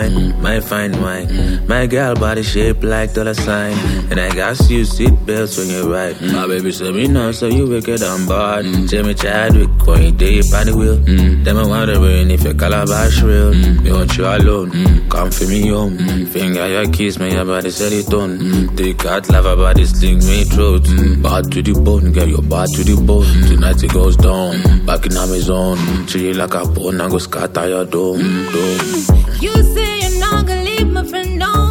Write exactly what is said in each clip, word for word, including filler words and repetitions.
fine, my fine wine. My girl body shaped like dollar sign. And I got you seat belts when you ride. My baby said me no, so you wicked on board. Tell me Chadwick when you day on the wheel. Then I wondering if your calabash real. Me want you alone, come for me home. Finger your kiss, me your body set it on. They got love about this thing, me throat. Bad to the bone, get your bad to the bone. Tonight it goes down, back in Amazon. Treat you like a bone and go scatter your dome, dome. You say you're not gonna leave me for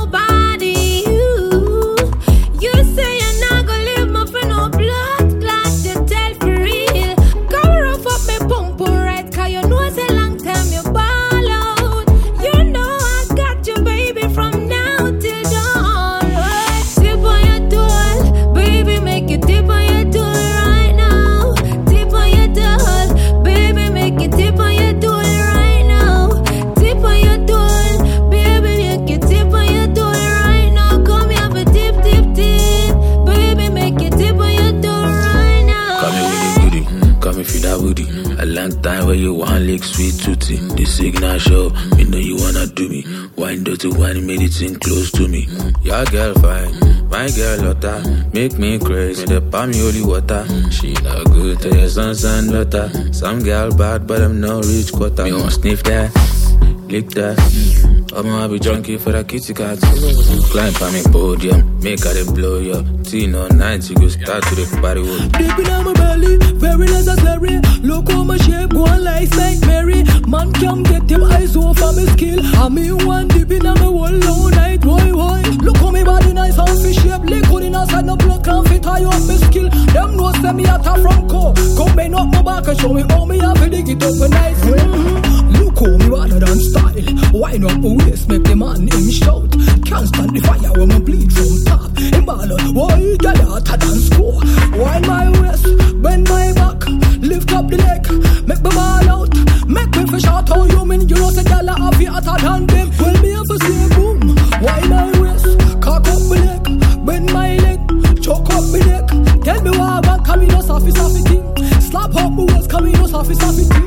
nobody. You, you say you're not gonna leave me for no blood clot. You tell for real. Come rough up me pump right, cause you know it's a long time you ball out. You know I got you, baby, from now till dawn. Tip on your door, baby, make it tip on your door right now. Tip on your door, baby, make it tip on your door right now. Tip on your door, baby, make it tip on your door right now. Come here for tip, tip, tip, baby, make it tip on your door right now. Come here with the booty, come here for that booty. A long time where you want lick sweet tootie. The signal show, me know you wanna do me. Wine dirty wine, made it thing close to me. Your girl fine, my girl Lotta. Make me crazy, the palm holy water. She not good to your sons and daughter. Some girl bad, but I'm no rich quarter. Me want sniff that, lick that. I'm gonna be junkie for the kitty cat. Climb on me podium, make her they blow you. Teen all night, you go start to the party work. Deep in my belly, very necessary. Look how my shape go on like Saint Mary. Man can't get him eyes off of me skill. I me one deep in my whole long night, boy, boy. Look how me body nice and fish shape. Liquid in outside, no blood can't fit high up me skill. Them know send me out from core. Come bend up my back and show me how me have to dig it up a nice. Mm-hmm. Look how me rather than style. Wine up my waist, make the man him shout. Can't stand the fire when me bleed from top. Him ball out, why get hotter than score. Wine my waist, bend my back, lift up the leg, make me ball out. Make me fish out how you mean you know say gyal a have it hotter than them. Well me have to say boom. Wine my waist, cock up my leg, bend my leg, choke up my neck. Tell me why I want come in no soft soft thing. Slap up my waist, come in no soft soft thing.